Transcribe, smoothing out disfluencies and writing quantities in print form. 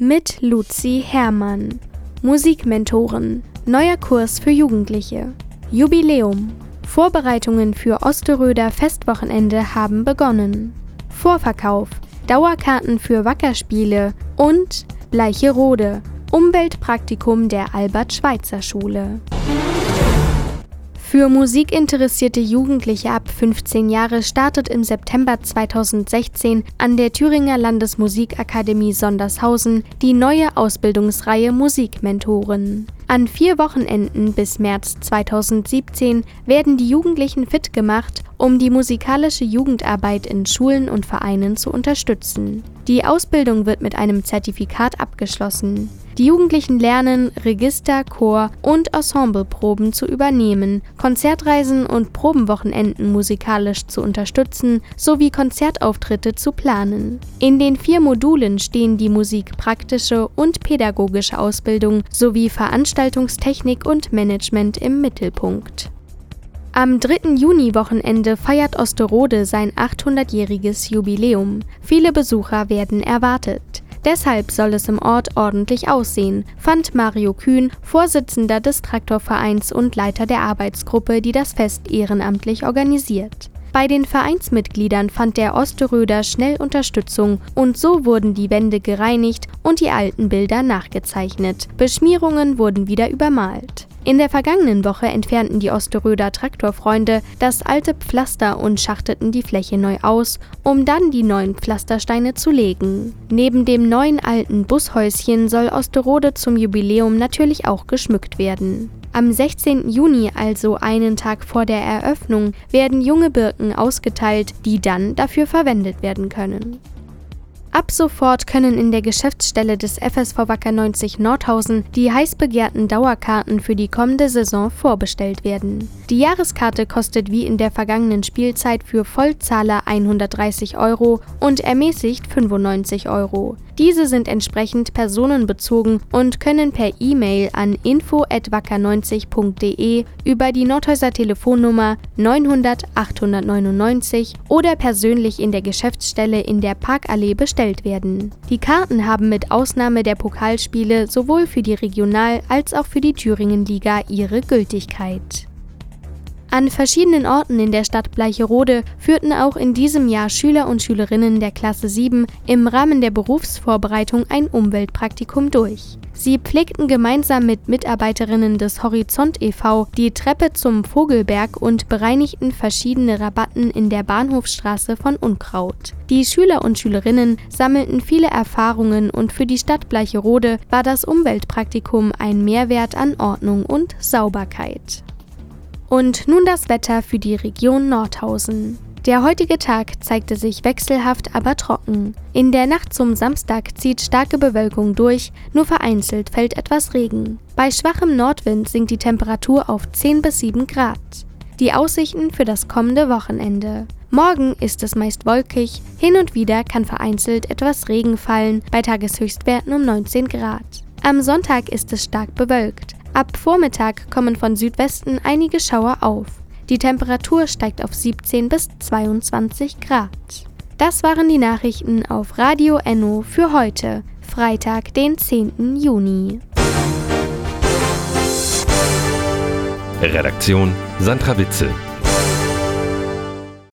Mit Luzi Herrmann. Musikmentoren. Neuer Kurs für Jugendliche. Jubiläum. Vorbereitungen für Osteröder Festwochenende haben begonnen. Vorverkauf. Dauerkarten für Wackerspiele und Bleicherode. Umweltpraktikum der Albert-Schweitzer-Schule. Für musikinteressierte Jugendliche ab 15 Jahre startet im September 2016 an der Thüringer Landesmusikakademie Sondershausen die neue Ausbildungsreihe Musikmentoren. An 4 Wochenenden bis März 2017 werden die Jugendlichen fit gemacht, um die musikalische Jugendarbeit in Schulen und Vereinen zu unterstützen. Die Ausbildung wird mit einem Zertifikat abgeschlossen. Die Jugendlichen lernen, Register-, Chor- und Ensembleproben zu übernehmen, Konzertreisen und Probenwochenenden musikalisch zu unterstützen sowie Konzertauftritte zu planen. In den 4 Modulen stehen die musikpraktische und pädagogische Ausbildung sowie Veranstaltungstechnik und Management im Mittelpunkt. Am 3. Juni-Wochenende feiert Osterode sein 800-jähriges Jubiläum. Viele Besucher werden erwartet. Deshalb soll es im Ort ordentlich aussehen, fand Mario Kühn, Vorsitzender des Traktorvereins und Leiter der Arbeitsgruppe, die das Fest ehrenamtlich organisiert. Bei den Vereinsmitgliedern fand der Osteröder schnell Unterstützung und so wurden die Wände gereinigt und die alten Bilder nachgezeichnet. Beschmierungen wurden wieder übermalt. In der vergangenen Woche entfernten die Osteröder Traktorfreunde das alte Pflaster und schachteten die Fläche neu aus, um dann die neuen Pflastersteine zu legen. Neben dem neuen alten Bushäuschen soll Osterode zum Jubiläum natürlich auch geschmückt werden. Am 16. Juni, also einen Tag vor der Eröffnung, werden junge Birken ausgeteilt, die dann dafür verwendet werden können. Ab sofort können in der Geschäftsstelle des FSV Wacker 90 Nordhausen die heiß begehrten Dauerkarten für die kommende Saison vorbestellt werden. Die Jahreskarte kostet wie in der vergangenen Spielzeit für Vollzahler 130 € und ermäßigt 95 €. Diese sind entsprechend personenbezogen und können per E-Mail an info@wacker90.de über die Nordhäuser Telefonnummer 900 899 oder persönlich in der Geschäftsstelle in der Parkallee bestellt werden. Die Karten haben mit Ausnahme der Pokalspiele sowohl für die Regional- als auch für die Thüringenliga ihre Gültigkeit. An verschiedenen Orten in der Stadt Bleicherode führten auch in diesem Jahr Schüler und Schülerinnen der Klasse 7 im Rahmen der Berufsvorbereitung ein Umweltpraktikum durch. Sie pflegten gemeinsam mit Mitarbeiterinnen des Horizont e.V. die Treppe zum Vogelberg und bereinigten verschiedene Rabatten in der Bahnhofstraße von Unkraut. Die Schüler und Schülerinnen sammelten viele Erfahrungen und für die Stadt Bleicherode war das Umweltpraktikum ein Mehrwert an Ordnung und Sauberkeit. Und nun das Wetter für die Region Nordhausen. Der heutige Tag zeigte sich wechselhaft, aber trocken. In der Nacht zum Samstag zieht starke Bewölkung durch, nur vereinzelt fällt etwas Regen. Bei schwachem Nordwind sinkt die Temperatur auf 10 bis 7 Grad. Die Aussichten für das kommende Wochenende. Morgen ist es meist wolkig, hin und wieder kann vereinzelt etwas Regen fallen, bei Tageshöchstwerten um 19 Grad. Am Sonntag ist es stark bewölkt. Ab Vormittag kommen von Südwesten einige Schauer auf. Die Temperatur steigt auf 17 bis 22 Grad. Das waren die Nachrichten auf Radio Enno für heute, Freitag, den 10. Juni. Redaktion Sandra Witzel.